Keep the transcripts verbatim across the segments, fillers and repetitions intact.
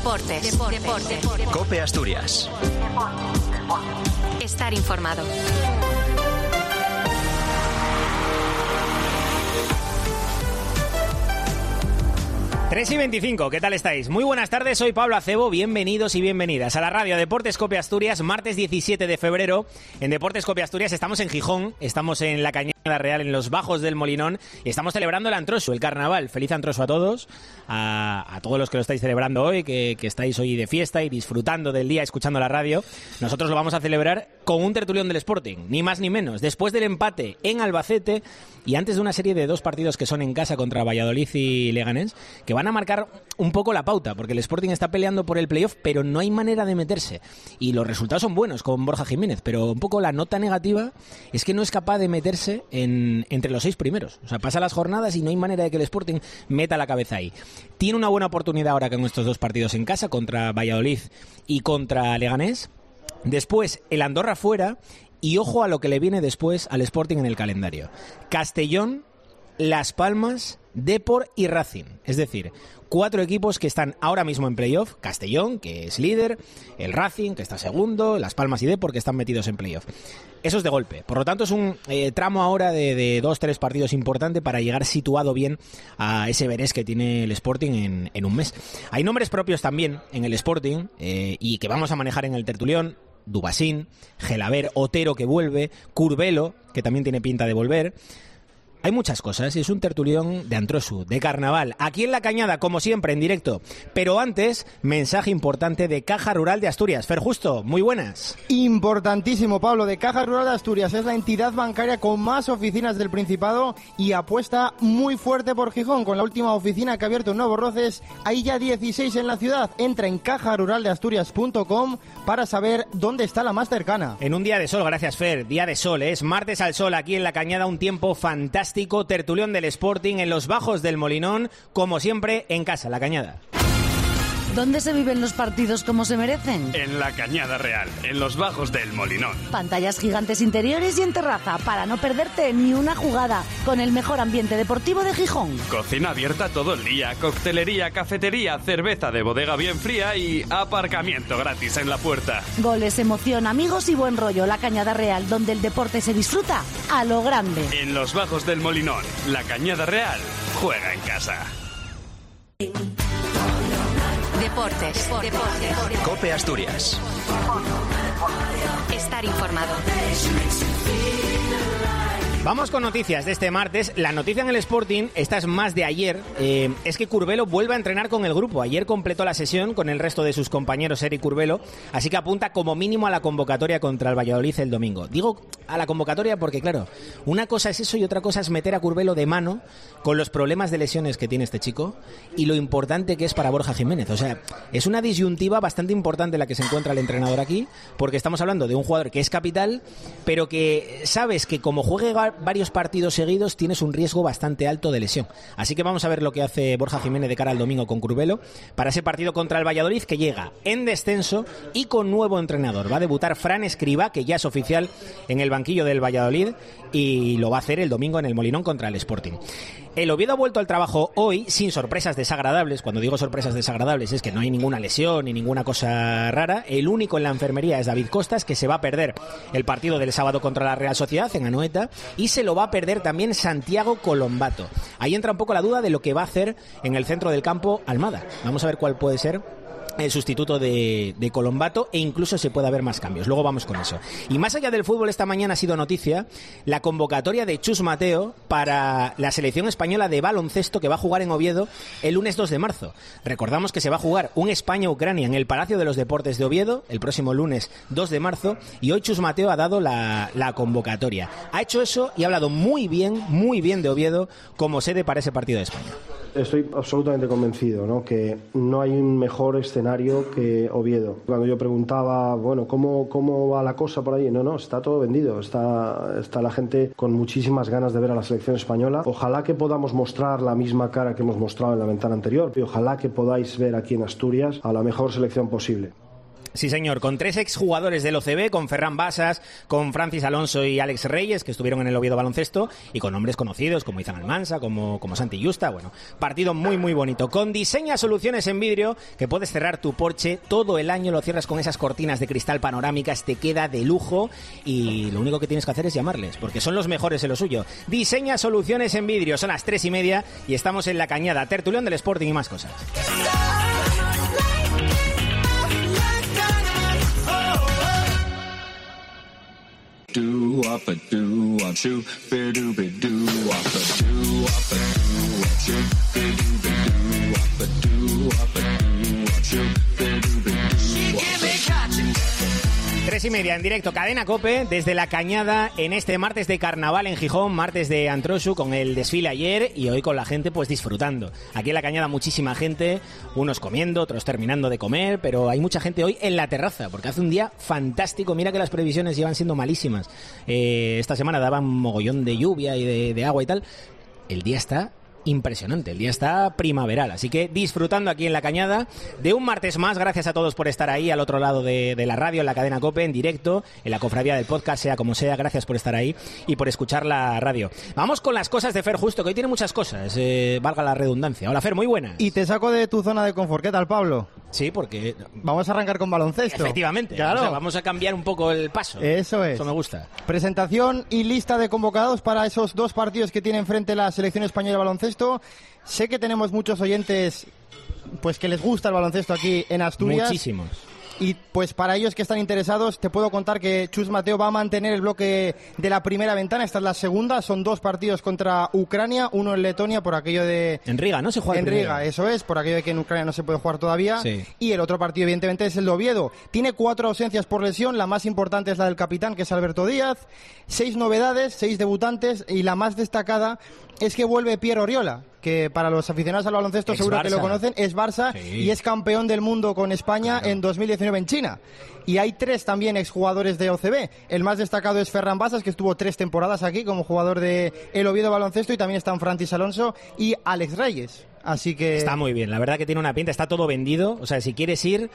Deportes. Deportes. Deportes. COPE Asturias. Estar informado. tres y veinticinco, ¿qué tal estáis? Muy buenas tardes, soy Pablo Acebo, bienvenidos y bienvenidas a la radio Deportes COPE Asturias, martes diecisiete de febrero. En Deportes COPE Asturias estamos en Gijón, estamos en la Cañada Real, en los Bajos del Molinón, y estamos celebrando el Antrosu, el carnaval. Feliz Antrosu a todos, a, a todos los que lo estáis celebrando hoy, que, que estáis hoy de fiesta y disfrutando del día, escuchando la radio. Nosotros lo vamos a celebrar con un tertulión del Sporting, ni más ni menos. Después del empate en Albacete y antes de una serie de dos partidos que son en casa contra Valladolid y Leganés, que van a marcar un poco la pauta, porque el Sporting está peleando por el playoff, pero no hay manera de meterse. Y los resultados son buenos con Borja Jiménez, pero un poco la nota negativa es que no es capaz de meterse en, entre los seis primeros. O sea, pasa las jornadas y no hay manera de que el Sporting meta la cabeza ahí. Tiene una buena oportunidad ahora con estos dos partidos en casa, contra Valladolid y contra Leganés. Después, el Andorra fuera, y ojo a lo que le viene después al Sporting en el calendario. Castellón, Las Palmas, Depor y Racing. Es decir, cuatro equipos que están ahora mismo en playoff. Castellón, que es líder, el Racing, que está segundo, Las Palmas y Depor, que están metidos en playoff. Eso es de golpe. Por lo tanto, es un eh, tramo ahora de, de dos, tres partidos importante para llegar situado bien a ese Everest que tiene el Sporting en, en un mes. Hay nombres propios también en el Sporting eh, y que vamos a manejar en el tertulión. Dubasín, Gelaber, Otero que vuelve, Curbelo, que también tiene pinta de volver. Hay muchas cosas y es un tertulión de Antrosu, de carnaval, aquí en La Cañada, como siempre, en directo. Pero antes, mensaje importante de Caja Rural de Asturias. Fer Justo, muy buenas. Importantísimo, Pablo, de Caja Rural de Asturias. Es la entidad bancaria con más oficinas del Principado y apuesta muy fuerte por Gijón, con la última oficina que ha abierto en Nuevos Roces. Hay ya dieciséis en la ciudad. Entra en caja rural de asturias punto com para saber dónde está la más cercana. En un día de sol, gracias Fer, día de sol, ¿eh? Es martes al sol aquí en La Cañada, un tiempo fantástico. Tertulión del Sporting en los Bajos del Molinón, como siempre en casa, La Cañada. ¿Dónde se viven los partidos como se merecen? En La Cañada Real, en los Bajos del Molinón. Pantallas gigantes interiores y en terraza, para no perderte ni una jugada, con el mejor ambiente deportivo de Gijón. Cocina abierta todo el día, coctelería, cafetería, cerveza de bodega bien fría y aparcamiento gratis en la puerta. Goles, emoción, amigos y buen rollo. La Cañada Real, donde el deporte se disfruta a lo grande. En los Bajos del Molinón, La Cañada Real juega en casa. Deportes. Deportes. COPE Asturias. Estar informado. Vamos con noticias de este martes. La noticia en el Sporting, esta es más de ayer, eh, es que Curbelo vuelve a entrenar con el grupo. Ayer completó la sesión con el resto de sus compañeros Eric Curbelo, así que apunta como mínimo a la convocatoria contra el Valladolid el domingo. Digo a la convocatoria porque, claro, una cosa es eso y otra cosa es meter a Curbelo de mano con los problemas de lesiones que tiene este chico y lo importante que es para Borja Jiménez. O sea, es una disyuntiva bastante importante la que se encuentra el entrenador aquí, porque estamos hablando de un jugador que es capital, pero que sabes que como juegue varios partidos seguidos tienes un riesgo bastante alto de lesión. Así que vamos a ver lo que hace Borja Jiménez de cara al domingo con Curbelo para ese partido contra el Valladolid, que llega en descenso y con nuevo entrenador. Va a debutar Fran Escribá, que ya es oficial en el banquillo del Valladolid, y lo va a hacer el domingo en el Molinón contra el Sporting. El Oviedo ha vuelto al trabajo hoy sin sorpresas desagradables. Cuando digo sorpresas desagradables es que no hay ninguna lesión ni ninguna cosa rara. El único en la enfermería es David Costas, que se va a perder el partido del sábado contra la Real Sociedad en Anoeta, y se lo va a perder también Santiago Colombato. Ahí entra un poco la duda de lo que va a hacer en el centro del campo Almada. Vamos a ver cuál puede ser el sustituto de, de Colombato, e incluso se puede haber más cambios. Luego vamos con eso. Y más allá del fútbol, esta mañana ha sido noticia la convocatoria de Chus Mateo para la selección española de baloncesto, que va a jugar en Oviedo el lunes dos de marzo. Recordamos que se va a jugar un España-Ucrania en el Palacio de los Deportes de Oviedo el próximo lunes dos de marzo, y hoy Chus Mateo ha dado la, la convocatoria. Ha hecho eso y ha hablado muy bien, muy bien de Oviedo como sede para ese partido de España. Estoy absolutamente convencido, ¿no?, que no hay un mejor escenario que Oviedo. Cuando yo preguntaba, bueno, ¿cómo, cómo va la cosa por ahí? No, no, está todo vendido. Está, está la gente con muchísimas ganas de ver a la selección española. Ojalá que podamos mostrar la misma cara que hemos mostrado en la ventana anterior, y ojalá que podáis ver aquí en Asturias a la mejor selección posible. Sí, señor, con tres exjugadores del O C B, con Ferran Basas, con Francis Alonso y Alex Reyes, que estuvieron en el Oviedo Baloncesto, y con hombres conocidos como Izan Almansa, como, como Santi Justa. Bueno, partido muy, muy bonito. Con Diseña Soluciones en Vidrio, que puedes cerrar tu porche todo el año, lo cierras con esas cortinas de cristal panorámicas, te queda de lujo, y lo único que tienes que hacer es llamarles, porque son los mejores en lo suyo. Diseña Soluciones en Vidrio, son las tres y media, y estamos en La Cañada, tertulión del Sporting y más cosas. Do up a do up shoe, be do be do up a do up a do up shoe, be do be do up a do up a do up shoe, be do be do up a. Tres y media en directo, Cadena COPE, desde La Cañada, en este martes de carnaval en Gijón, martes de Antrosu, con el desfile ayer y hoy con la gente pues disfrutando. Aquí en La Cañada muchísima gente, unos comiendo, otros terminando de comer, pero hay mucha gente hoy en la terraza, porque hace un día fantástico. Mira que las previsiones llevan siendo malísimas. Eh, esta semana daban mogollón de lluvia y de, de agua y tal. El día está impresionante, el día está primaveral, así que disfrutando aquí en La Cañada de un martes más. Gracias a todos por estar ahí al otro lado de, de la radio, en la cadena COPE, en directo, en la cofradía del podcast, sea como sea. Gracias por estar ahí y por escuchar la radio. Vamos con las cosas de Fer Justo, que hoy tiene muchas cosas, eh, valga la redundancia. Hola Fer, muy buenas. Y te saco de tu zona de confort. ¿Qué tal, Pablo? Sí, porque vamos a arrancar con baloncesto. Efectivamente, claro. O sea, vamos a cambiar un poco el paso. Eso es. Eso me gusta. Presentación y lista de convocados para esos dos partidos que tiene enfrente la selección española de baloncesto. Sé que tenemos muchos oyentes pues que les gusta el baloncesto aquí en Asturias. Muchísimos. Y pues para ellos que están interesados, te puedo contar que Chus Mateo va a mantener el bloque de la primera ventana. Esta es la segunda, son dos partidos contra Ucrania, uno en Letonia por aquello de... En Riga, ¿no? Se juega en Riga, eso es, por aquello de que en Ucrania no se puede jugar todavía. Sí. Y el otro partido, evidentemente, es el de Oviedo. Tiene cuatro ausencias por lesión, la más importante es la del capitán, que es Alberto Díaz. Seis novedades, seis debutantes, y la más destacada es que vuelve Pierre Oriola, que para los aficionados al baloncesto Ex seguro Barça. que lo conocen, es Barça, Sí. y es campeón del mundo con España Claro. en dos mil diecinueve en China. Y hay tres también exjugadores de O C B. El más destacado es Ferran Basas, que estuvo tres temporadas aquí como jugador de el Oviedo Baloncesto, y también están Francis Alonso y Alex Reyes. Así que... Está muy bien, la verdad que tiene una pinta, está todo vendido, o sea, si quieres ir,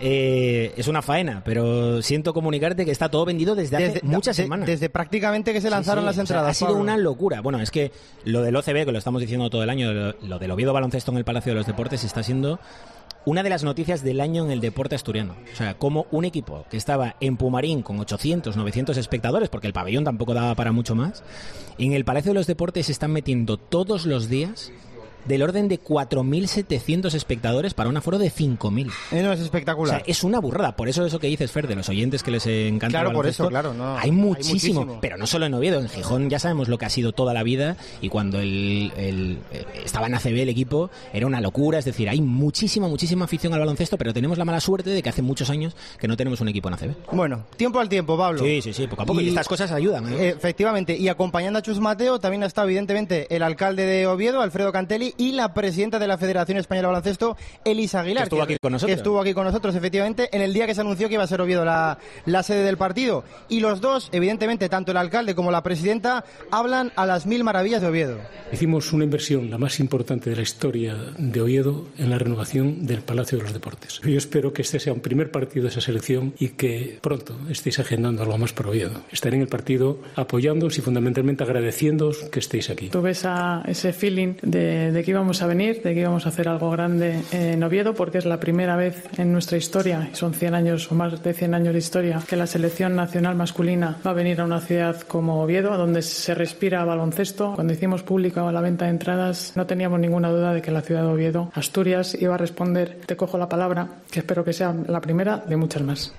eh, es una faena, pero siento comunicarte que está todo vendido desde hace desde, muchas de- semanas. Desde prácticamente que se lanzaron Sí, sí, las o sea, entradas. ha sido Pablo. una locura. Bueno, es que lo del O C B, que lo estamos diciendo todo el año, lo, lo del Oviedo Baloncesto en el Palacio de los Deportes está siendo una de las noticias del año en el deporte asturiano. O sea, como un equipo que estaba en Pumarín con ochocientos, novecientos espectadores, porque el pabellón tampoco daba para mucho más, en el Palacio de los Deportes se están metiendo todos los días del orden de cuatro mil setecientos espectadores para un aforo de cinco mil. Eh, no, es O espectacular. sea, es una burrada. Por eso eso que dices, Fer, de los oyentes que les encanta Claro, el por baloncesto, eso, claro, no, hay hay muchísimo, muchísimo. pero no solo en Oviedo, en Gijón ya sabemos lo que ha sido toda la vida, y cuando el, el- el- estaba en A C B el equipo era una locura. Es decir, hay muchísima, muchísima afición al baloncesto, pero tenemos la mala suerte de que hace muchos años que no tenemos un equipo en A C B. Bueno, tiempo al tiempo, Pablo. Sí, sí, sí, poco a poco. Y, Y- estas cosas ayudan, ¿eh? Efectivamente, y acompañando a Chus Mateo también ha estado evidentemente el alcalde de Oviedo, Alfredo Cantelli, y la presidenta de la Federación Española de Baloncesto, Elisa Aguilar. Que estuvo aquí con nosotros. Que estuvo aquí con nosotros, efectivamente, en el día que se anunció que iba a ser Oviedo la, la sede del partido. Y los dos, evidentemente, tanto el alcalde como la presidenta, hablan a las mil maravillas de Oviedo. Hicimos una inversión, la más importante de la historia de Oviedo, en la renovación del Palacio de los Deportes. Yo espero que este sea un primer partido de esa selección y que pronto estéis agendando algo más para Oviedo. Estaré en el partido apoyándoos y fundamentalmente agradeciéndoos que estéis aquí. Tuve esa, ese feeling de, de que íbamos a venir, de que íbamos a hacer algo grande en Oviedo, porque es la primera vez en nuestra historia, y son cien años o más de cien años de historia, que la selección nacional masculina va a venir a una ciudad como Oviedo, donde se respira baloncesto. Cuando hicimos pública la venta de entradas, no teníamos ninguna duda de que la ciudad de Oviedo, Asturias, iba a responder, te cojo la palabra, que espero que sea la primera de muchas más.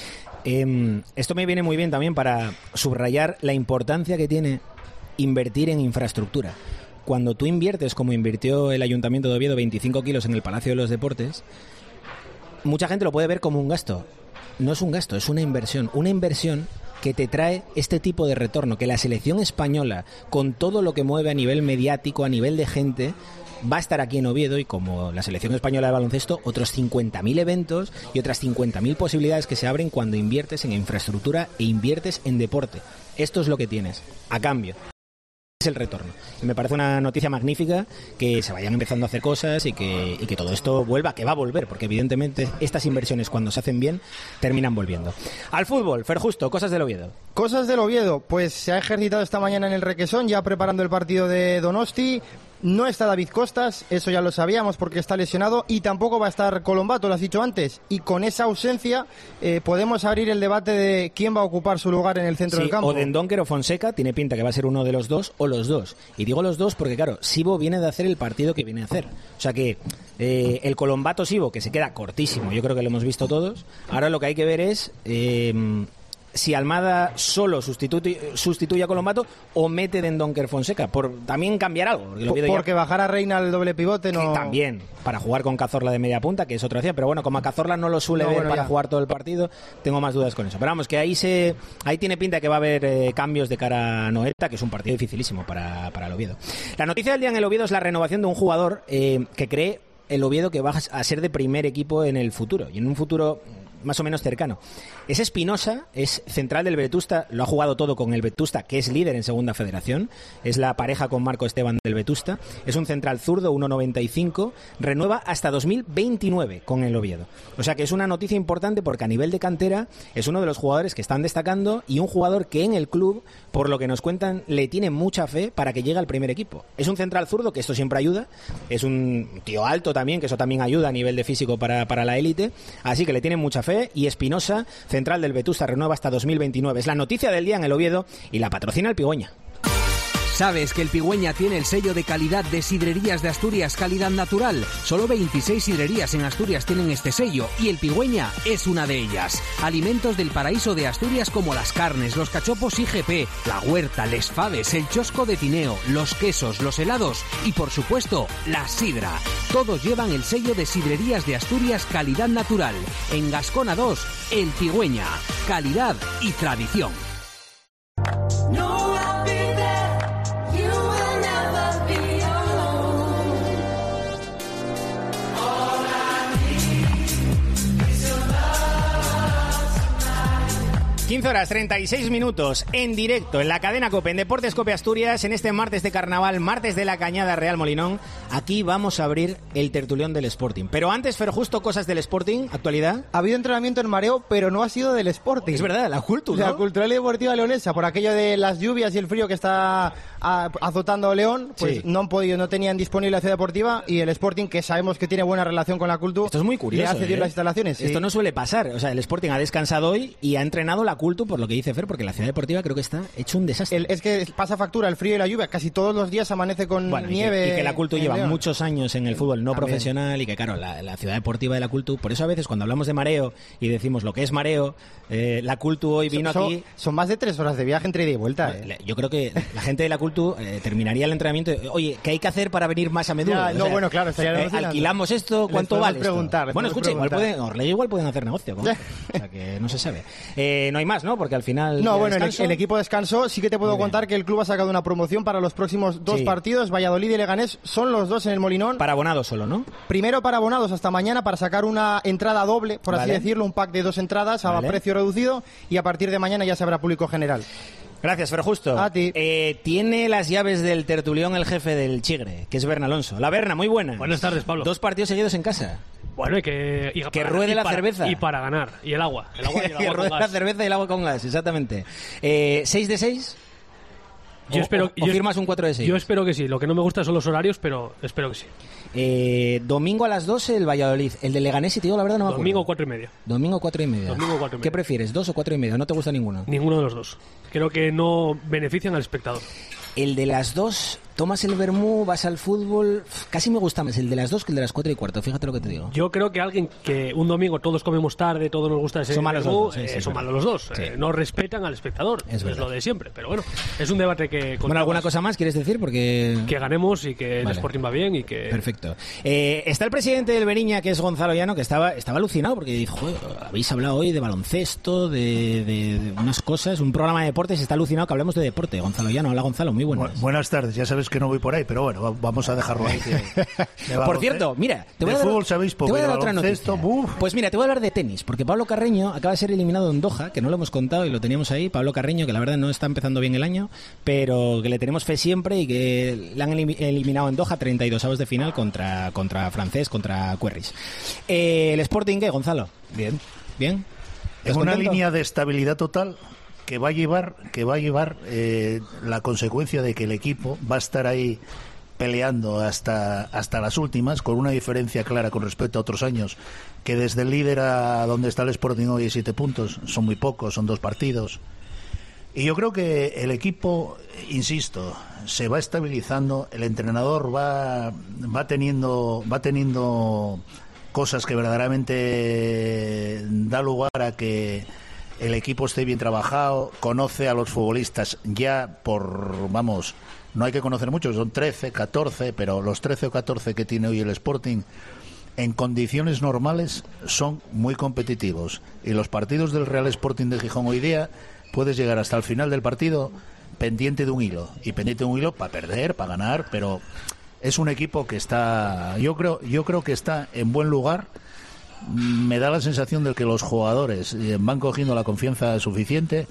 Eh, esto me viene muy bien también para subrayar la importancia que tiene invertir en infraestructura. Cuando tú inviertes, como invirtió el Ayuntamiento de Oviedo, veinticinco kilos en el Palacio de los Deportes, mucha gente lo puede ver como un gasto. No es un gasto, es una inversión. Una inversión que te trae este tipo de retorno, que la selección española, con todo lo que mueve a nivel mediático, a nivel de gente, va a estar aquí en Oviedo, y como la selección española de baloncesto, otros cincuenta mil eventos y otras cincuenta mil posibilidades que se abren cuando inviertes en infraestructura e inviertes en deporte. Esto es lo que tienes, a cambio. el retorno. Y me parece una noticia magnífica que se vayan empezando a hacer cosas y que, y que todo esto vuelva, que va a volver, porque evidentemente estas inversiones cuando se hacen bien terminan volviendo. Al fútbol, Fer Justo, cosas del Oviedo. Cosas del Oviedo, pues se ha ejercitado esta mañana en el Requesón, ya preparando el partido de Donosti. No está David Costas, eso ya lo sabíamos porque está lesionado, y tampoco va a estar Colombato, lo has dicho antes. Y con esa ausencia eh, podemos abrir el debate de quién va a ocupar su lugar en el centro sí, del campo. O Dendoncker o Fonseca, tiene pinta que va a ser uno de los dos o los dos. Y digo los dos porque, claro, Sibo viene de hacer el partido que viene a hacer. O sea que eh, el Colombato-Sibo, que se queda cortísimo, yo creo que lo hemos visto todos, ahora lo que hay que ver es... Eh, si Almada solo sustituye, sustituye a Colombato o mete Dendoncker Fonseca, por también cambiar algo. Porque, por, porque bajar a Reina al doble pivote no... También, para jugar con Cazorla de media punta, que es otra opción, pero bueno, como a Cazorla no lo suele no, ver bueno, para ya. jugar todo el partido, tengo más dudas con eso. Pero vamos, que ahí se ahí tiene pinta que va a haber eh, cambios de cara a Noeta, que es un partido dificilísimo para, para el Oviedo. La noticia del día en el Oviedo es la renovación de un jugador eh, que cree el Oviedo que va a ser de primer equipo en el futuro, y en un futuro más o menos cercano. Es Espinosa, es central del Vetusta, lo ha jugado todo con el Vetusta, que es líder en segunda federación, es la pareja con Marco Esteban del Vetusta, es un central zurdo, uno noventa y cinco, renueva hasta dos mil veintinueve con el Oviedo. O sea que es una noticia importante porque a nivel de cantera es uno de los jugadores que están destacando y un jugador que en el club, por lo que nos cuentan, le tiene mucha fe para que llegue al primer equipo. Es un central zurdo, que esto siempre ayuda, es un tío alto también, que eso también ayuda a nivel de físico para, para la élite, así que le tienen mucha fe. Y Espinosa, central del Vetusta, renueva hasta dos mil veintinueve. Es la noticia del día en el Oviedo y la patrocina el Pigüeña. ¿Sabes que el Pigüeña tiene el sello de calidad de Sidrerías de Asturias, calidad natural? Solo veintiséis sidrerías en Asturias tienen este sello y el Pigüeña es una de ellas. Alimentos del paraíso de Asturias como las carnes, los cachopos I G P, la huerta, les faves, el chosco de Tineo, los quesos, los helados y, por supuesto, la sidra. Todos llevan el sello de Sidrerías de Asturias, calidad natural. En Gascona dos, el Pigüeña. Calidad y tradición. No. quince horas treinta y seis minutos en directo en la cadena COPE, en Deportes COPE Asturias, en este martes de carnaval, martes de la Cañada Real Molinón. Aquí vamos a abrir el tertulión del Sporting. Pero antes, Fer, justo cosas del Sporting, actualidad. Ha habido entrenamiento en mareo, pero no ha sido del Sporting. Es verdad, la Cultu, ¿no? La Cultural y Deportiva Leonesa, por aquello de las lluvias y el frío que está azotando a León, pues sí. no han podido, no tenían disponible la ciudad deportiva, y el Sporting, que sabemos que tiene buena relación con la Cultu, esto es muy curioso, le ha cedido ¿eh? las instalaciones. Sí. Esto no suele pasar. O sea, el Sporting ha descansado hoy y ha entrenado la Cultu, por lo que dice Fer, porque la ciudad deportiva creo que está hecho un desastre. El, es que pasa factura el frío y la lluvia, casi todos los días amanece con bueno, nieve. Y que, y que la Cultu lleva León. muchos años en el fútbol no También. profesional, y que claro, la, la ciudad deportiva de la Cultu, por eso a veces cuando hablamos de mareo y decimos lo que es mareo, eh, la Cultu hoy vino son, aquí... Son más de tres horas de viaje entre ida y vuelta. No, eh. Yo creo que la gente de la Cultu eh, terminaría el entrenamiento y, oye, ¿qué hay que hacer para venir más a menudo? Ya, o no, sea, bueno, claro, estaría eh, alquilamos esto, ¿cuánto les vale esto? Preguntar, les bueno, escucha, igual preguntar. pueden, Orlegui igual pueden hacer negocio, ¿no? O sea, que no se sabe. Eh, no hay más, ¿no? Porque al final... No, bueno, el, descanso... el equipo descansó. Sí que te puedo Muy contar bien. que el club ha sacado una promoción para los próximos dos Sí. partidos. Valladolid y Leganés son los dos en el Molinón. Para abonados solo, ¿no? Primero para abonados hasta mañana para sacar una entrada doble, por así Vale. decirlo, un pack de dos entradas a Vale. precio reducido, y a partir de mañana ya se habrá público general. Gracias, Fer Justo. A ti. Eh, tiene las llaves del tertulión el jefe del Chigre, que es Berna Alonso. La Berna, muy buena. Buenas tardes, Pablo. Dos partidos seguidos en casa. Bueno, y que... Y Que para- ruede y la para- cerveza. Y para ganar. Y el agua. El agua y el que agua ruede con la gas. cerveza y el agua con gas, exactamente. Eh, ¿seis de seis? Yo o, espero, o- o yo- firmas un cuatro de seis? Yo espero que sí. Lo que no me gusta son los horarios, pero espero que sí. Eh, domingo a las doce el Valladolid. El de Leganés, si te digo la verdad, no me acuerdo. Domingo cuatro y media. Domingo cuatro y media. Domingo cuatro y media. ¿Qué prefieres, dos o cuatro y media? ¿No te gusta ninguno? Ninguno de los dos. Creo que no benefician al espectador. El de las dos, tomas el vermú, vas al fútbol... Casi me gusta más el de las dos que el de las cuatro y cuarto, fíjate lo que te digo. Yo creo que alguien que un domingo todos comemos tarde, todos nos gusta ese Son malos menú, los dos, sí, eh, sí, son es verdad. malos los dos. Sí. Eh, no respetan al espectador. Es Es, verdad. lo de siempre. Pero bueno, es un debate que... Bueno, ¿alguna cosa más quieres decir? Porque... Que ganemos y que el Vale. Sporting va bien y que... Perfecto. Eh, está el presidente del Beriña, que es Gonzalo Llano, que estaba, estaba alucinado porque dijo, "Joder, habéis hablado hoy de baloncesto, de, de- de unas cosas, un programa de deportes, está alucinado que hablemos de deporte. Gonzalo Llano, hola Gonzalo, muy buenas. Bu- buenas tardes, ya sabes sabes que no voy por ahí, pero bueno, va, vamos a dejarlo ahí. Que, por cierto, mira, te voy de a dar, fútbol sabéis poco, te voy a dar de otra noticia. uf. Pues mira, te voy a hablar de tenis, porque Pablo Carreño acaba de ser eliminado en Doha, que no lo hemos contado y lo teníamos ahí. Pablo Carreño, que la verdad no está empezando bien el año, pero que le tenemos fe siempre y que le han eliminado en Doha treinta y dos avos de final contra, contra francés, contra Querris. Eh, ¿El Sporting qué, Gonzalo? Bien. ¿Bien? Es una línea de estabilidad total que va a llevar que va a llevar eh, la consecuencia de que el equipo va a estar ahí peleando hasta hasta las últimas, con una diferencia clara con respecto a otros años, que desde el líder a donde está el Sporting hoy hay siete puntos, son muy pocos, son dos partidos. Y yo creo que el equipo, insisto, se va estabilizando, el entrenador va va teniendo va teniendo cosas que verdaderamente da lugar a que el equipo esté bien trabajado, conoce a los futbolistas ya por, vamos, no hay que conocer mucho, son trece, catorce, pero los trece o catorce que tiene hoy el Sporting en condiciones normales son muy competitivos. Y los partidos del Real Sporting de Gijón hoy día puedes llegar hasta el final del partido pendiente de un hilo, y pendiente de un hilo para perder, para ganar, pero es un equipo que está, yo creo, yo creo que está en buen lugar. Me da la sensación de que los jugadores van cogiendo la confianza suficiente.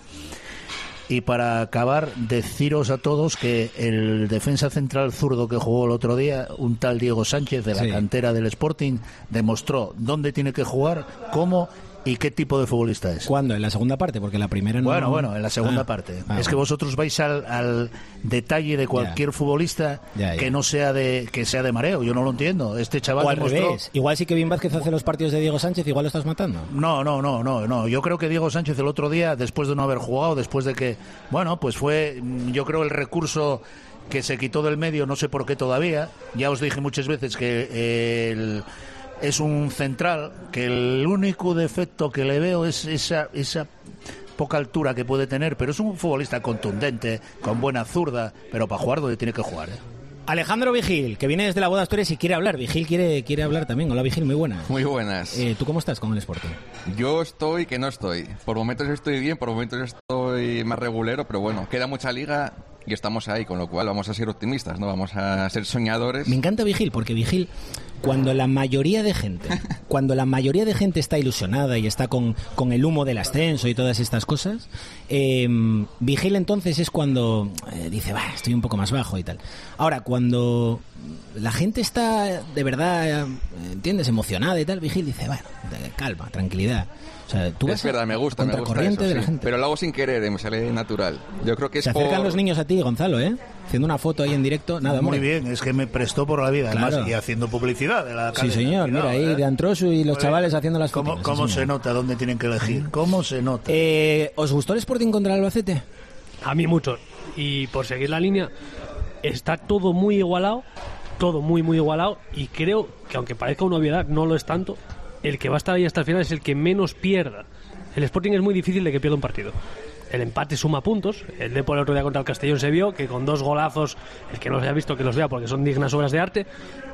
Y para acabar, deciros a todos que el defensa central zurdo que jugó el otro día, un tal Diego Sánchez de la sí. cantera del Sporting, demostró dónde tiene que jugar, cómo y qué tipo de futbolista es. ¿Cuándo? ¿En la segunda parte? Porque la primera no... Bueno, bueno, en la segunda ah, parte. Ah, es que vosotros vais al, al detalle de cualquier ya. futbolista ya, ya. que no sea de que sea de mareo. Yo no lo entiendo. Este chaval o al demostró... revés. Igual si Kevin Vázquez hace los partidos de Diego Sánchez, igual lo estás matando. No, no, no, no, no. Yo creo que Diego Sánchez el otro día, después de no haber jugado, después de que... Bueno, pues fue, yo creo, el recurso que se quitó del medio, no sé por qué todavía. Ya os dije muchas veces que eh, el... es un central que el único defecto que le veo es esa esa poca altura que puede tener, pero es un futbolista contundente, con buena zurda, pero para jugar donde tiene que jugar, ¿eh? Alejandro Vigil, que viene desde la Boda Asturias y quiere hablar. Vigil quiere quiere hablar también. Hola, Vigil, muy buenas. Muy buenas. Eh, ¿Tú cómo estás con el Sporting? Yo estoy que no estoy. Por momentos estoy bien, por momentos estoy más regulero, pero bueno, queda mucha liga y estamos ahí, con lo cual vamos a ser optimistas, ¿no? Vamos a ser soñadores. Me encanta Vigil, porque Vigil, cuando la mayoría de gente, cuando la mayoría de gente está ilusionada y está con, con el humo del ascenso y todas estas cosas, eh, Vigil entonces es cuando eh, dice, va, estoy un poco más bajo y tal. Ahora, cuando la gente está de verdad, ¿entiendes?, emocionada y tal, Vigil dice, bueno, calma, tranquilidad. O sea, tú es verdad, me gusta, me gusta eso, de la sí. gente. Pero lo hago sin querer, me sale natural. Yo creo que es Se acercan por... los niños a ti, Gonzalo, ¿eh? Haciendo una foto ahí en directo, nada, muy hombre. bien, es que me prestó por la vida, claro. Además, y haciendo publicidad de la Sí, señor, Cuidado, mira ahí, ¿eh? de Antrosu y los Oye, chavales haciendo las ¿Cómo, fotos. cómo sí, se nota dónde tienen que elegir? ¿Cómo se nota? Eh, ¿Os gustó el Sporting contra el Albacete? A mí mucho. Y por seguir la línea, está todo muy igualado, todo muy, muy igualado, y creo que aunque parezca una obviedad, no lo es tanto, el que va a estar ahí hasta el final es el que menos pierda. El Sporting es muy difícil de que pierda un partido. El empate suma puntos. El Depor el otro día contra el Castellón se vio que con dos golazos, el que no los haya visto que los vea porque son dignas obras de arte.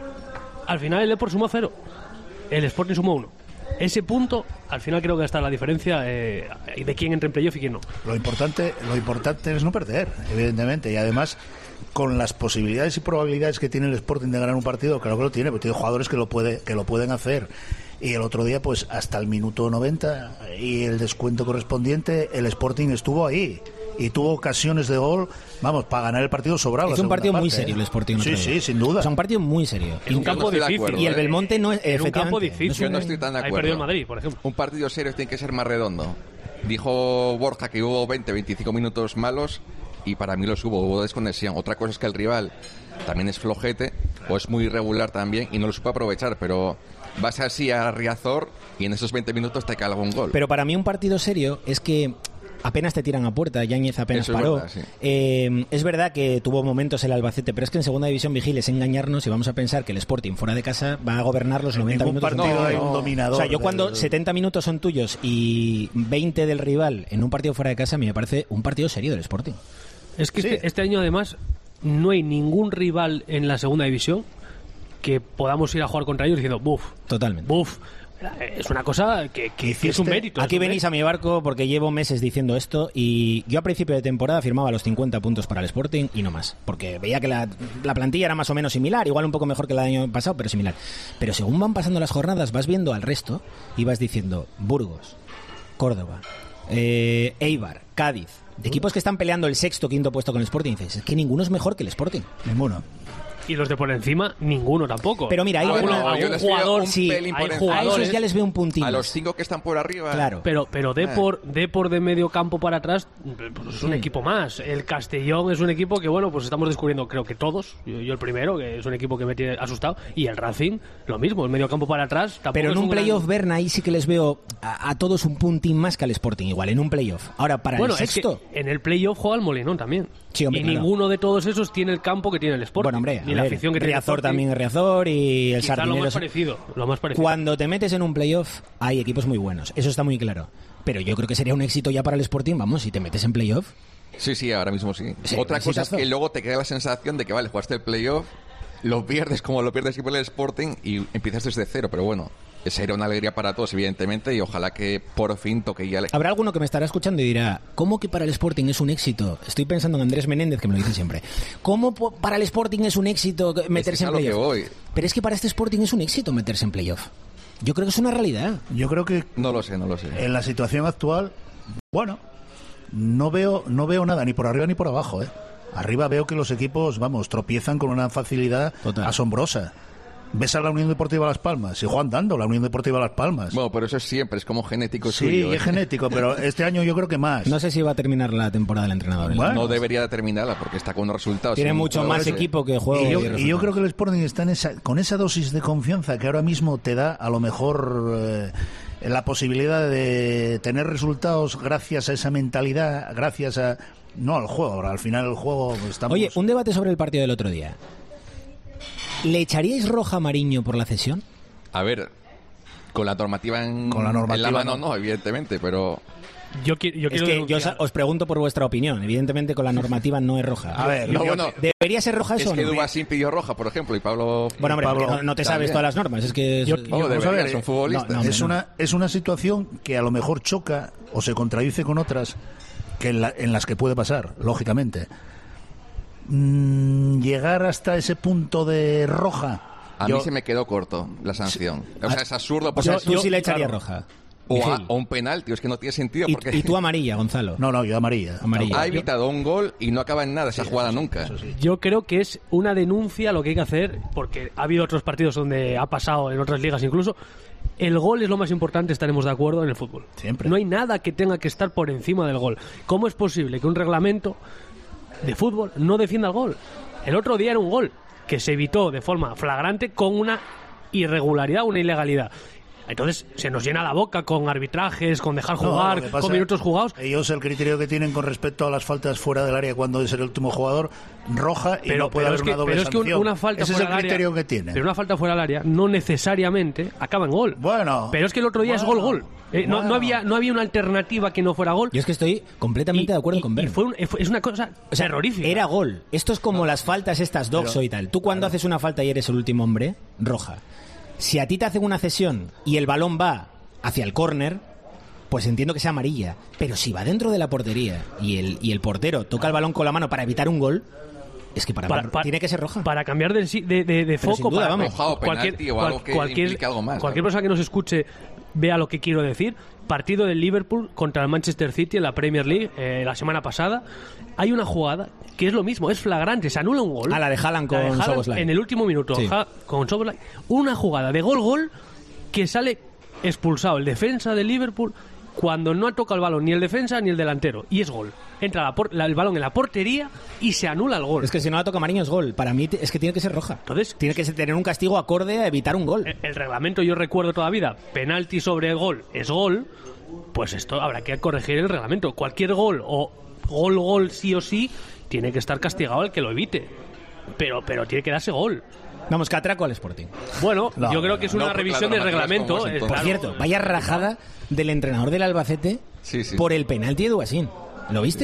Al final el Depor sumó cero, el Sporting sumó uno. Ese punto, al final creo que está la diferencia eh, de quién entra en playoff y quién no. Lo importante, lo importante es no perder, evidentemente, y además con las posibilidades y probabilidades que tiene el Sporting de ganar un partido, claro que lo tiene, porque tiene jugadores que lo puede, que lo pueden hacer. Y el otro día, pues hasta el minuto noventa y el descuento correspondiente, el Sporting estuvo ahí y tuvo ocasiones de gol, vamos, para ganar el partido sobrado. Es un partido parte, muy serio ¿eh? el Sporting. Sí, sí, sin duda. Es un partido muy serio. En un campo no difícil. Acuerdo, y el ¿eh? Belmonte no es... En un campo difícil. Yo no estoy tan de acuerdo. Ahí perdió el Madrid, por ejemplo. Un partido serio tiene que ser más redondo. Dijo Borja que hubo veinte, veinticinco minutos malos y para mí los hubo, hubo desconexión. Otra cosa es que el rival también es flojete o es muy irregular también y no lo supo aprovechar, pero vas así a Riazor y en esos veinte minutos te cae algún gol. Pero para mí un partido serio es que apenas te tiran a puerta, Yáñez apenas Eso es paró. verdad, sí. eh, es verdad que tuvo momentos el Albacete, pero es que en segunda división, Vigil, es engañarnos y vamos a pensar que el Sporting fuera de casa va a gobernar los en noventa ningún minutos. partido no, hay no. un dominador. O sea, yo cuando del... setenta minutos son tuyos y veinte del rival en un partido fuera de casa, a mí me parece un partido serio del Sporting. Es que Sí. este, este año además no hay ningún rival en la segunda división que podamos ir a jugar contra ellos diciendo buf, Totalmente. buf, Es una cosa que, que es un mérito. Aquí venís a mi barco porque llevo meses diciendo esto y yo a principio de temporada firmaba los cincuenta puntos para el Sporting y no más, porque veía que la, la plantilla era más o menos similar, igual un poco mejor que el año pasado, pero similar. Pero según van pasando las jornadas vas viendo al resto y vas diciendo Burgos, Córdoba, eh, Eibar, Cádiz, equipos que están peleando el sexto, quinto puesto con el Sporting, y dices, es que ninguno es mejor que el Sporting. Ninguno. Y los de por encima, ninguno tampoco. Pero mira, hay Ah, bueno, alguna- yo les veo jugador, un sí, pelín hay por encima. jugadores. a esos ya les veo un puntín A más. los cinco que están por arriba. Claro. Pero, pero de Eh. por de por de medio campo para atrás, pues es un Sí. equipo más. El Castellón es un equipo que, bueno, pues estamos descubriendo, creo que todos. Yo, yo el primero, que es un equipo que me tiene asustado. Y el Racing, lo mismo, el medio campo para atrás. Tampoco Pero en es un gran- playoff, Berna, ahí sí que les veo a, a todos un puntín más que al Sporting, igual, en un playoff. Ahora, para Bueno, el es que sexto... en el playoff juega el Molinón también. Sí, hombre, y claro. ninguno de todos esos tiene el campo que tiene el Sporting. Bueno, hombre, ni a la ver, afición que tiene el Riazor Sporting. también es Riazor y el Quizá lo Sardinero... más parecido, lo más parecido. Cuando te metes en un playoff, hay equipos muy buenos, eso está muy claro. Pero yo creo que sería un éxito ya para el Sporting, vamos, si te metes en playoff... Sí, sí, ahora mismo sí. Sí, Otra un cosa es exitazo. que luego te queda la sensación de que, vale, jugaste el playoff, lo pierdes como lo pierdes siempre el Sporting y empiezas desde cero, pero bueno, sería una alegría para todos, evidentemente, y ojalá que por fin toque ya el... Habrá alguno que me estará escuchando y dirá, ¿cómo que para el Sporting es un éxito? Estoy pensando en Andrés Menéndez, que me lo dice siempre. ¿Cómo po- para el Sporting es un éxito meterse es en a lo que playoff? voy. Pero es que para este Sporting es un éxito meterse en playoff. Yo creo que es una realidad. Yo creo que No lo sé, no lo sé. en la situación actual, bueno, no veo, no veo nada, ni por arriba ni por abajo, ¿eh? Arriba veo que los equipos, vamos, tropiezan con una facilidad Total. asombrosa. Ves a la Unión Deportiva Las Palmas, y Juan dando la Unión Deportiva Las Palmas. Bueno, pero eso es siempre, es como genético sí, suyo. ¿eh? es genético, pero este año yo creo que más. No sé si va a terminar la temporada del entrenador. ¿eh? Bueno, No debería de terminarla porque está con unos resultados. Tiene sin mucho juego más ese. equipo que juego. Y yo, y y yo resultados. creo que el Sporting está en esa, con esa dosis de confianza que ahora mismo te da a lo mejor eh, la posibilidad de tener resultados gracias a esa mentalidad, gracias a... No al juego, ahora al final el juego estamos... Oye, un debate sobre el partido del otro día. ¿Le echaríais roja a Mariño por la cesión? A ver, con la normativa en, Con la normativa en la mano, no. no, evidentemente, pero... Yo, qui- yo Es quiero que yo os, denunciar- os pregunto por vuestra opinión. Evidentemente con la normativa no es roja. A ver, No, yo- bueno, ¿Debería ser roja es eso o que no? Dubasín pidió roja, por ejemplo, y Pablo... Bueno, hombre, Pablo, no, no te sabes también. todas las normas. Es que... es- Yo- Oh, Vamos a debería, ver, son futbolistas. no, no, es, una, es una situación que a lo mejor choca o se contradice con otras que en, la- en las que puede pasar, lógicamente. Mm, llegar hasta ese punto de roja. A yo- mí se me quedó corto la sanción. O sea, es absurdo. O Porque sea, es- tú sí le echarías claro. roja. o, a- Miguel. o un penal, tío, es que no tiene sentido. Y, Porque y tú amarilla, Gonzalo. No, no, yo amarilla. Amarilla. ha evitado un gol y no acaba en nada esa jugada nunca. Yo creo que es una denuncia lo que hay que hacer, porque ha habido otros partidos donde ha pasado, en otras ligas incluso. El gol es lo más importante, estaremos de acuerdo, en el fútbol. Siempre. No hay nada que tenga que estar por encima del gol. ¿Cómo es posible que un reglamento de fútbol no defienda el gol? El otro día era un gol que se evitó de forma flagrante con una irregularidad, una ilegalidad. Entonces se nos llena la boca con arbitrajes, con dejar No, jugar, lo que pasa- con minutos jugados. Ellos el criterio que tienen con respecto a las faltas fuera del área cuando es el último jugador, roja y Pero, no puede pero haber es que, una doble pero es que un- sanción. una falta Ese es fuera el del criterio área, que tienen. Pero una falta fuera del área no necesariamente acaba en gol. Bueno. Pero es que el otro día es Bueno. gol-gol. Eh, no, Bueno. no había no había una alternativa que no fuera gol. Yo es que estoy completamente Y- de acuerdo y- con y Ben. fue un- fue- es una cosa O sea, terrorífica. era gol. Esto es como las faltas estas doxo Pero- y tal. Tú cuando haces una falta y eres el último hombre, roja. Si a ti te hacen una cesión y el balón va hacia el córner, pues entiendo que sea amarilla. Pero si va dentro de la portería y el, y el portero toca el balón con la mano para evitar un gol, es que para, Para- para- tiene que ser roja. Para cambiar de, si- de, de- de Pero foco, sin duda, para vamos. Roja o penalti o algo que implique algo más, cualquier claro. persona que nos escuche vea lo que quiero decir. Partido del Liverpool contra el Manchester City en la Premier League eh, la semana pasada. Hay una jugada que es lo mismo, es flagrante, se anula un gol. Ah, la de Haaland La de con Haaland Szoboszlai. en el último minuto, Sí. Ja- con Szoboszlai. Una jugada de gol-gol que sale expulsado el defensa del Liverpool cuando no ha tocado el balón ni el defensa ni el delantero. Y es gol. Entra la por- la- el balón en la portería y se anula el gol. Es que si no la toca Mariño es gol. Para mí te- es que tiene que ser roja. Entonces, Tiene que ser- tener un castigo acorde a evitar un gol. el, el reglamento, yo recuerdo toda la vida, penalti sobre gol es gol, pues esto habrá que corregir el reglamento. Cualquier gol o gol-gol sí o sí tiene que estar castigado el que lo evite. Pero, pero tiene que darse gol. Vamos, que atraco al Sporting. Bueno, No, yo creo que es no, una porque revisión la del normativa es reglamento. como es, eh, Por claro. cierto, vaya rajada del entrenador del Albacete Sí, sí. por el penalti de Dubasín. ¿Lo visteis?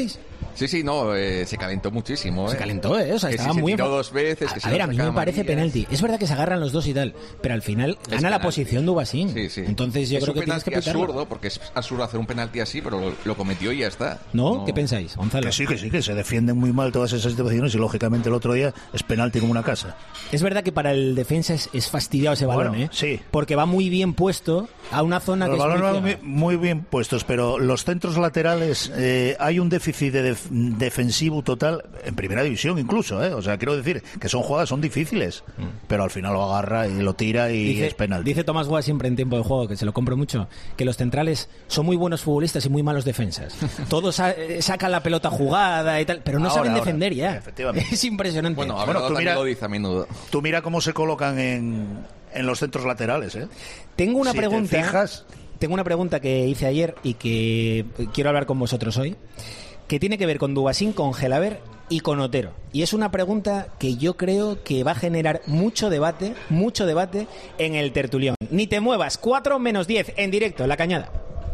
Sí, sí, no, eh, se calentó muchísimo. Se eh. calentó, ¿eh? O sea, que estaba si muy... se tiró dos veces, que a, se a ver, lo a mí me sacaban parece amarillas. penalti. Es verdad que se agarran los dos y tal, pero al final Es gana la penalti. posición Dubasín. Sí, sí. Entonces yo es creo un que tienes que penalti pitarlo. absurdo, porque es absurdo hacer un penalti así, pero lo, lo cometió y ya está. ¿No? ¿Qué pensáis, Gonzalo? Que sí, que sí, que se defienden muy mal todas esas situaciones y lógicamente el otro día es penalti como una casa. Es verdad que para el defensa es, es fastidiado ese balón, Bueno, ¿eh? sí. Porque va muy bien puesto a una zona Los que es muy balones van ciega. muy, muy bien puestos, pero los centros laterales eh, hay un déficit de def- defensivo total en primera división incluso, ¿eh? O sea, quiero decir que son jugadas, son difíciles, pero al final lo agarra y lo tira y Dice, es penalti. dice Tomás Guas siempre en tiempo de juego, que se lo compro mucho, que los centrales son muy buenos futbolistas y muy malos defensas. Todos sa- eh, sacan la pelota jugada y tal, pero no Ahora, saben ahora. defender ya. Efectivamente. Es impresionante. Bueno, a Bueno, ver, tú también mira- lo dice a menudo. Tú mira cómo se colocan en, en los centros laterales, ¿eh? Tengo una Si te pregunta. fijas- Tengo una pregunta que hice ayer y que quiero hablar con vosotros hoy, que tiene que ver con Dubasín, con Gelaber y con Otero. Y es una pregunta que yo creo que va a generar mucho debate, mucho debate en el tertulión. Ni te muevas, cuatro menos diez en directo en La Cañada.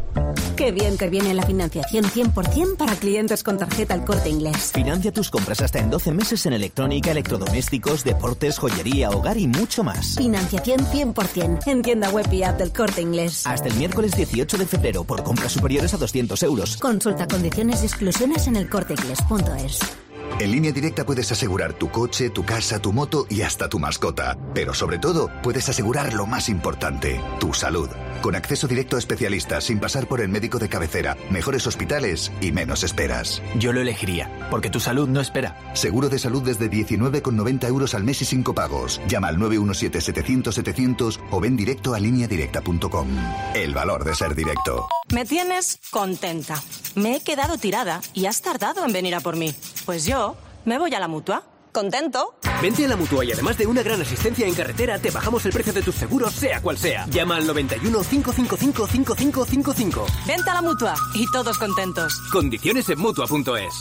Qué bien que viene la financiación cien por ciento para clientes con tarjeta El Corte Inglés. Financia tus compras hasta en doce meses en electrónica, electrodomésticos, deportes, joyería, hogar y mucho más. Financiación cien por ciento en tienda web y app del Corte Inglés. Hasta el miércoles dieciocho de febrero por compras superiores a doscientos euros. Consulta condiciones y exclusiones en el corte inglés punto es. En Línea Directa puedes asegurar tu coche, tu casa, tu moto y hasta tu mascota. Pero sobre todo, puedes asegurar lo más importante, tu salud. Con acceso directo a especialistas, sin pasar por el médico de cabecera, mejores hospitales y menos esperas. Yo lo elegiría, porque tu salud no espera. Seguro de salud desde diecinueve con noventa euros al mes y sin copagos. Llama al nueve uno siete, setecientos, setecientos o ven directo a línea directa punto com. El valor de ser directo. Me tienes contenta. Me he quedado tirada y has tardado en venir a por mí. Pues yo me voy a la Mutua. ¿Contento? Vente a la Mutua y además de una gran asistencia en carretera, te bajamos el precio de tus seguros, sea cual sea. Llama al noventa y uno, cinco cinco cinco, cinco cinco cinco cinco. Vente a la Mutua y todos contentos. Condiciones en Mutua punto es.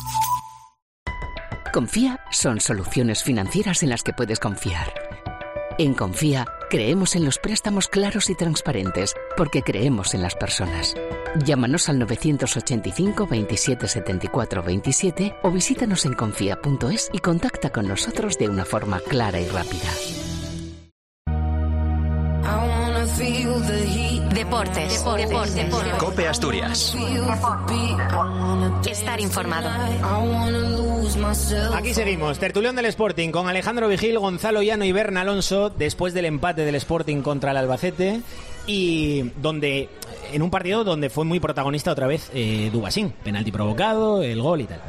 Confía son soluciones financieras en las que puedes confiar. En Confía creemos en los préstamos claros y transparentes porque creemos en las personas. Llámanos al novecientos ochenta y cinco, veintisiete, setenta y cuatro, veintisiete o visítanos en confía punto es y contacta con nosotros de una forma clara y rápida. Deportes. Deportes. Deportes. Cope Asturias. Estar informado. Aquí seguimos, tertulión del Sporting con Alejandro Vigil, Gonzalo Llano y Berna Alonso después del empate del Sporting contra el Albacete y donde en un partido donde fue muy protagonista otra vez eh, Dubasín, penalti provocado, el gol y tal.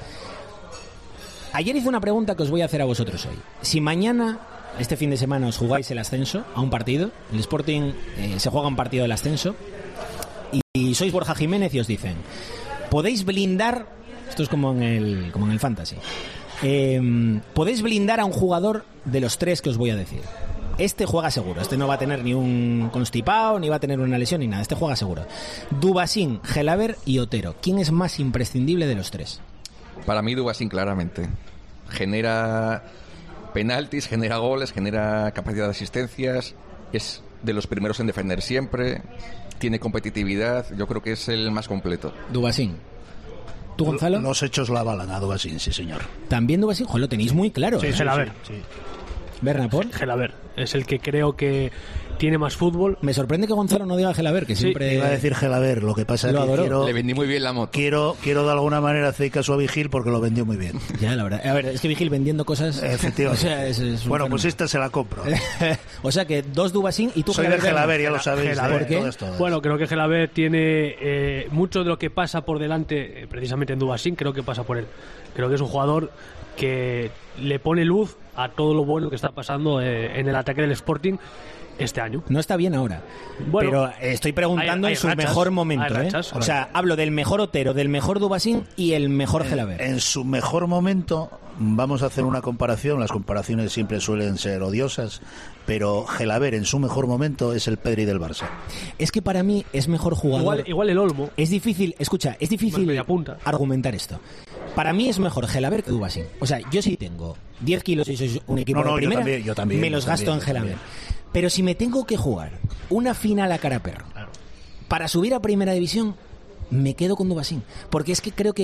Ayer hice una pregunta que os voy a hacer a vosotros hoy. Si mañana, este fin de semana, os jugáis el ascenso a un partido, el Sporting eh, se juega un partido del ascenso y, y sois Borja Jiménez y os dicen, podéis blindar, esto es como en el, como en el Fantasy, eh, podéis blindar a un jugador de los tres que os voy a decir. Este juega seguro, este no va a tener ni un constipado, ni va a tener una lesión, ni nada, este juega seguro. Dubasín, Gelaber y Otero, ¿quién es más imprescindible de los tres? Para mí Dubasín claramente. Genera penaltis, genera goles, genera capacidad de asistencias, es de los primeros en defender siempre, tiene competitividad, yo creo que es el más completo. Dubasín. ¿Tú, Gonzalo? Los hechos la avalan a Dubasín, sí señor. También Dubasín, joder, lo tenéis muy claro. Sí, ¿eh? Gelaber. Sí. Berna, ¿por? Gelaber. Es el que creo que tiene más fútbol. Me sorprende que Gonzalo no diga Gelaber, que Sí, siempre... Iba a decir Gelaber, lo que pasa es Lo que adoró. quiero, Le vendí muy bien la moto. quiero, quiero de alguna manera hacer caso a Vigil porque lo vendió muy bien. Ya, la verdad. A ver, es que Vigil vendiendo cosas... Efectivamente. O sea, es, es un bueno, pues fenómeno. esta se la compro. O sea que dos Dubasín y tú Soy de Berna. Gelaber, ya lo sabéis. Gelaber. de ¿Por qué? todas, todas. Bueno, creo que Gelaber tiene eh, mucho de lo que pasa por delante, eh, precisamente en Dubasín, creo que pasa por él. Creo que es un jugador que le pone luz a todo lo bueno que está pasando eh, en el ataque del Sporting este año. No está bien ahora. Bueno, pero estoy preguntando hay- hay en su rachas, mejor momento. hay ¿eh? rachas. O sea, hablo del mejor Otero, del mejor Dubasín y el mejor Gelaber. En su mejor momento, vamos a hacer una comparación. Las comparaciones siempre suelen ser odiosas, pero Gelaber en su mejor momento es el Pedri del Barça. Es que para mí es mejor jugador. Igual, igual el Olmo. Es difícil, escucha, es difícil media punta. argumentar esto. Para mí es mejor Gelaber que Dubasín. O sea, yo sí tengo diez kilos y soy un equipo No, no, de yo primera, también, yo también, me yo los gasto también, en yo Gelaber. también. Pero si me tengo que jugar una final a cara perro para subir a primera división, me quedo con Dubasín. Porque es que creo que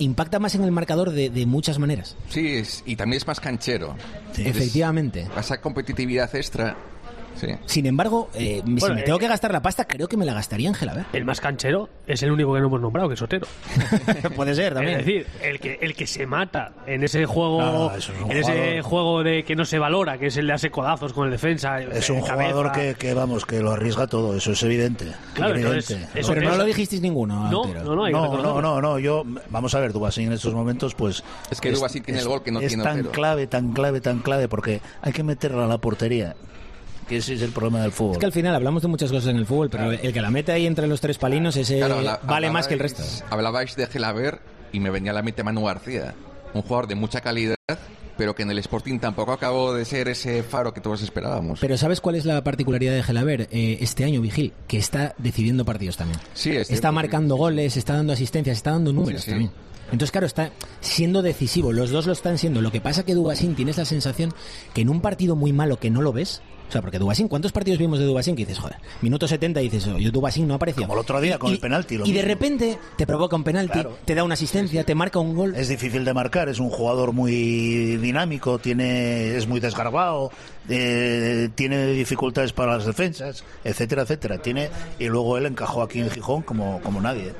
impacta más en el marcador de, de muchas maneras. Sí, es, y también es más canchero. Sí. Efectivamente. Esa competitividad extra. Sí. Sin embargo, eh, bueno, si me eh, tengo que gastar la pasta, creo que me la gastaría en Gelabert. El más canchero es el único que no hemos nombrado, que es Otero. Puede ser también. Es decir, el que el que se mata en ese juego, claro, es en ese juego de que no se valora, que es el de hacer codazos con el defensa. Es un cabeza. jugador que, que vamos, que lo arriesga todo, eso es evidente. Claro, evidente. Entonces, eso, pero eso. no lo dijisteis ninguno. No, Otero. no, no, hay no, no, no, no, yo vamos a ver, Dubasín en estos momentos, pues es que es, Dubasín tiene es, el gol que no es tiene tan Otero. clave, tan clave, tan clave, porque hay que meterlo a la portería. Que ese es el problema del fútbol. Es que al final hablamos de muchas cosas en el fútbol, pero claro, el que la mete ahí entre los tres palinos, ese claro, la, vale más que el resto. Hablabais de Gelabert y me venía a la mente Manu García, un jugador de mucha calidad, pero que en el Sporting tampoco acabó de ser ese faro que todos esperábamos. Pero ¿sabes cuál es la particularidad de Gelabert eh, este año, Vigil? Que está decidiendo partidos también. Sí, es está cierto, marcando sí, goles, está dando asistencias, está dando números sí, sí. también. Entonces, claro, está siendo decisivo. Los dos lo están siendo. Lo que pasa que Dubasín tienes la sensación que en un partido muy malo que no lo ves... O sea, porque Dubasín, ¿cuántos partidos vimos de Dubasín que dices, joder, minuto setenta y dices, oye, Dubasín no apareció? Como el otro día con y, el penalti. Lo y mismo. De repente te provoca un penalti, claro. te da una asistencia, sí, sí. te marca un gol. Es difícil de marcar, es un jugador muy dinámico, tiene es muy desgarbado, eh, tiene dificultades para las defensas, etcétera, etcétera. Tiene y luego él encajó aquí en Gijón como, como nadie.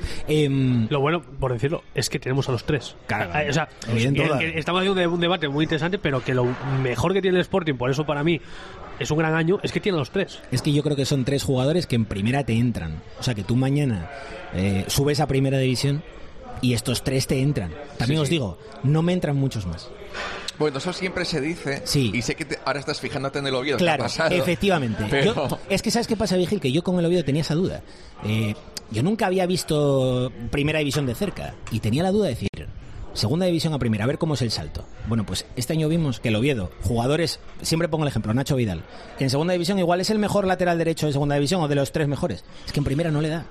Eh, lo bueno, por decirlo, es que tenemos a los tres. Claro, eh, o sea, que, que estamos haciendo un debate muy interesante, pero que lo mejor que tiene el Sporting, por eso para mí es un gran año, es que tiene a los tres. Es que yo creo que son tres jugadores que en primera te entran. O sea, que tú mañana eh, subes a primera división y estos tres te entran. También sí, os sí. digo, no me entran muchos más. Bueno, eso siempre se dice. Sí. Y sé que te, ahora estás fijándote en el Oviedo. Claro, ¿qué ha pasado? Efectivamente. Pero... Yo, es que ¿sabes qué pasa, Vigil? Que yo con el Oviedo tenía esa duda. Eh, yo nunca había visto primera división de cerca y tenía la duda de decir... Segunda división a primera, a ver cómo es el salto. Bueno, pues este año vimos que el Oviedo, jugadores, siempre pongo el ejemplo, Nacho Vidal, que en segunda división igual es el mejor lateral derecho de segunda división o de los tres mejores. Es que en primera no le da.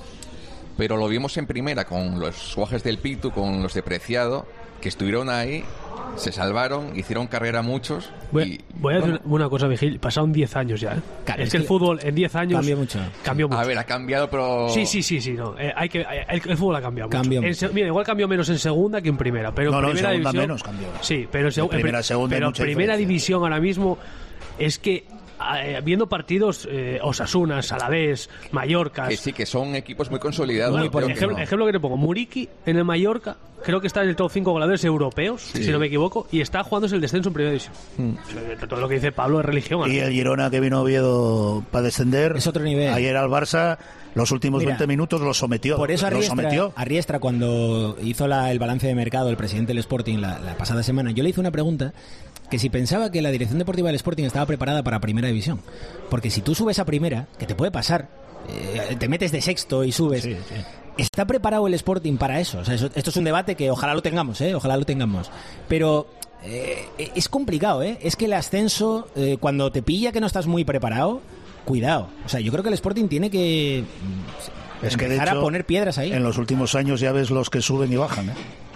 Pero lo vimos en primera con los Guajes del Pitu, con los de Preciado, que estuvieron ahí, se salvaron, hicieron carrera muchos. Voy, y, voy a decir bueno, una cosa, Vigil, pasaron diez años ya. ¿eh? Claro, es, es que que el fútbol en diez años cambió mucho. Cambió mucho. A ver, ha cambiado, pero... Sí, sí, sí, sí. No. Eh, hay que, el, el fútbol ha cambiado cambió mucho. mucho. En, mira, igual cambió menos en segunda que en primera, pero no, en no, primera en segunda división... menos cambió. Sí, pero en, seg en primera, segunda pero primera división ahora mismo es que eh, viendo partidos eh, Osasuna, Alavés, Mallorca... Que sí, que son equipos muy consolidados. Bueno, por ejemplo, no. ejemplo que te pongo, Muriqui en el Mallorca, creo que está en el top cinco goleadores europeos, sí. si no me equivoco, y está jugándose el descenso en primera división. Mm. O sea, todo lo que dice Pablo es religión. Y el Girona que vino a Oviedo para descender... Es otro nivel. Ayer al Barça... Los últimos Mira, veinte minutos lo sometió. Por eso Arriestra, lo sometió. Arriestra, cuando hizo la, el balance de mercado el presidente del Sporting la, la pasada semana, yo le hice una pregunta que si pensaba que la dirección deportiva del Sporting estaba preparada para primera división. Porque si tú subes a primera, que te puede pasar, eh, te metes de sexto y subes... Sí, sí. ¿Está preparado el Sporting para eso? O sea, eso, esto es un debate que ojalá lo tengamos, ¿eh? Ojalá lo tengamos. Pero eh, es complicado, ¿eh? Es que el ascenso, eh, cuando te pilla que no estás muy preparado... Cuidado, o sea, yo creo que el Sporting tiene que es que empezar de hecho, a poner piedras ahí. En los últimos años ya ves los que suben y bajan, ¿eh?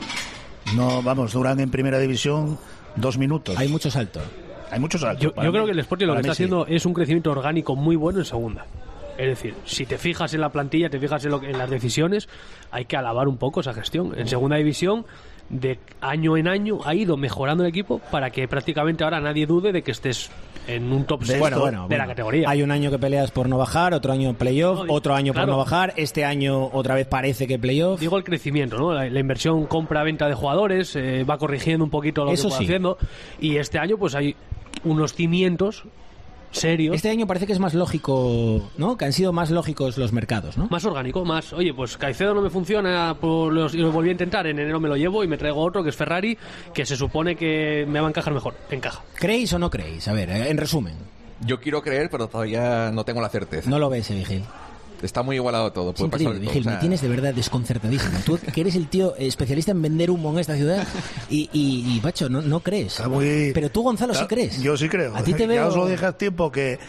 No, vamos, duran en primera división dos minutos. Hay mucho salto. Hay mucho salto. Yo, yo creo que el Sporting lo que está sí. haciendo es un crecimiento orgánico muy bueno en segunda. Es decir, si te fijas en la plantilla, te fijas en, lo que, en las decisiones, hay que alabar un poco esa gestión. En segunda división, de año en año, ha ido mejorando el equipo para que prácticamente ahora nadie dude de que estés en un top seis bueno, de bueno, la bueno. categoría. Hay un año que peleas por no bajar, otro año playoff, no, otro año claro. por no bajar, este año otra vez parece que playoff. Digo el crecimiento, ¿no? La, la inversión, compra-venta de jugadores, eh, va corrigiendo un poquito lo Eso que va sí. haciendo, y este año pues hay unos cimientos serios. Este año parece que es más lógico, ¿no? Que han sido más lógicos los mercados, ¿no? Más orgánico, más, oye, pues Caicedo no me funciona, pues los, lo volví a intentar, en enero me lo llevo y me traigo otro que es Ferrari, que se supone que me va a encajar mejor, encaja. ¿Creéis o no creéis? A ver, en resumen. Yo quiero creer, pero todavía no tengo la certeza. No lo ves, eh, Vigil. Está muy igualado todo. Es increíble, Vigil, o sea... me tienes de verdad desconcertadísimo. Tú que eres el tío especialista en vender humo en esta ciudad y, y, y macho, no, no crees. Está muy... Pero tú, Gonzalo, está... sí crees. Yo sí creo. A ti te veo... Ya os lo dije hace tiempo que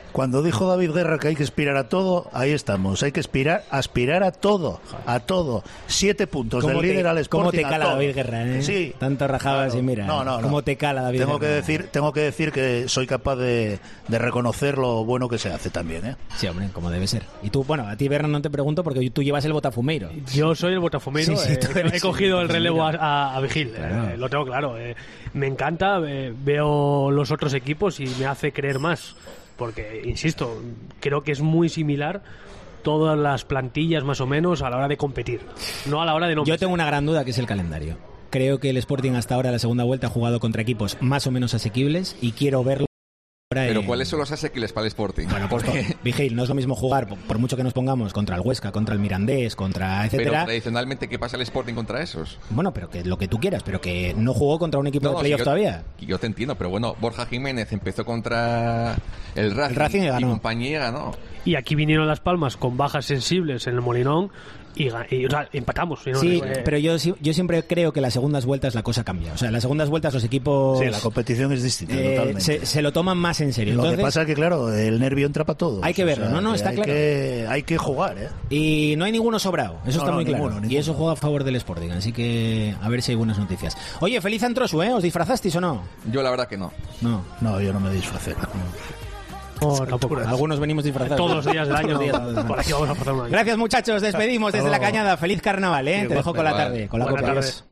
Cuando dijo David Guerra que hay que aspirar a todo, ahí estamos. Hay que aspirar, aspirar a todo, a todo. Siete puntos del líder al Sporting. ¿Cómo te cala a todo. David Guerra, eh? Sí. Tanto rajabas Claro. y mira. No, no, no. ¿Cómo te cala David tengo Guerra? Que decir, tengo que decir que soy capaz de, de reconocer lo bueno que se hace también, ¿eh? Sí, hombre, como debe ser. Y tú, bueno, a ti, Berna, no te pregunto porque tú llevas el Botafumeiro. Yo soy el Botafumeiro. Sí, sí, eh, tú eres he cogido el el relevo a, Botafumeiro. a, a Vigil. Claro. eh, lo tengo claro. eh. Me encanta, eh, veo los otros equipos y me hace creer más. Porque, insisto, creo que es muy similar todas las plantillas más o menos a la hora de competir, no a la hora de no. Yo tengo una gran duda que es el calendario. Creo que el Sporting hasta ahora, la segunda vuelta, ha jugado contra equipos más o menos asequibles y quiero verlo. Pero en... ¿cuáles son los asequibles para el Sporting? Bueno, pues Porque... Vigil, no es lo mismo jugar, por mucho que nos pongamos, contra el Huesca, contra el Mirandés, contra etcétera. Pero tradicionalmente, ¿qué pasa el Sporting contra esos? Bueno, pero que lo que tú quieras, pero que no jugó contra un equipo No, de no, playoff sí, yo, todavía. Yo te entiendo, pero bueno, Borja Jiménez empezó contra el Racing, El Racing y ganó. y compañía y ganó. Y aquí vinieron Las Palmas con bajas sensibles en el Molinón y, ga- y, o sea, empatamos. ¿no? Sí, Eh, pero yo, sí- yo siempre creo que las segundas vueltas la cosa cambia. O sea, en las segundas vueltas los equipos... Sí, la competición es distinta, eh, totalmente. se, se lo toman más en serio. Lo Entonces, que pasa es que, claro, el nervio entra para todos. hay que O verlo, sea, no, no, que está hay claro. Que, hay que jugar, ¿eh? Y no hay ninguno sobrado, eso No, está no, muy claro. ninguno, Y eso juega a favor del Sporting, así que a ver si hay buenas noticias. Oye, feliz Antrosu, ¿eh? ¿Os disfrazasteis o no? Yo la verdad que no. No. No, yo no me disfracé. no, tampoco. Algunos venimos disfrazados. Todos los días del año. Todos los días del año. Por aquí vamos a pasar un año. Gracias, muchachos. Despedimos desde la Cañada. Feliz carnaval, ¿eh? Te dejo con la tarde, con la Buena copa. tarde. Adiós.